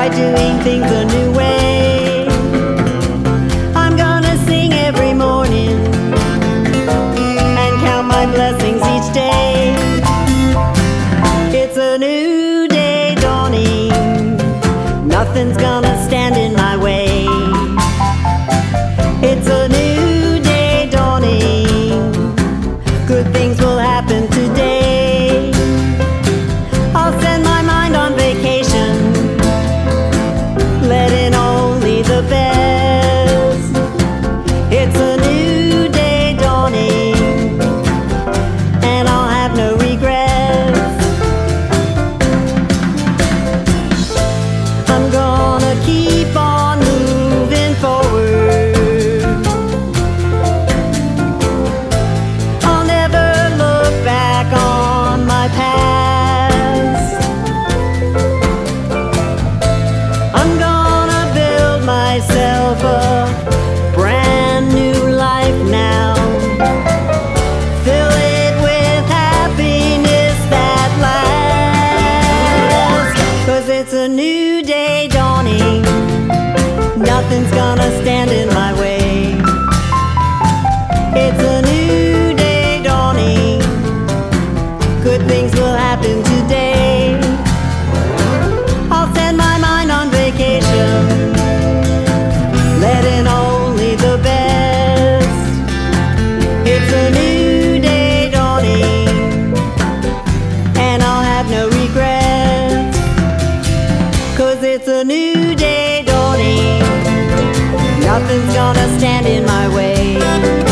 doing things a new way. I'm gonna sing every morning and count my blessings each day. It's a new day dawning, nothing's gonna stand in my way. It's a new day dawning, good things will happen today. I'll send my mind on vacation, let in only the best. It's a new day dawning, and I'll have no regrets. I'm gonna keep on moving forward. I'll never look back on my past. I'm gonna build myself a brand new life now. Fill it with happiness that lasts. 'Cause it's a new day dawning, nothing's gonna stand in my way. It's a new day dawning, good things will happen today. I'll send my mind on vacation, let in only the best. It's a new day dawning, and I'll have no regrets. 'Cause it's a new day dawning, nothing's gonna stand in my way.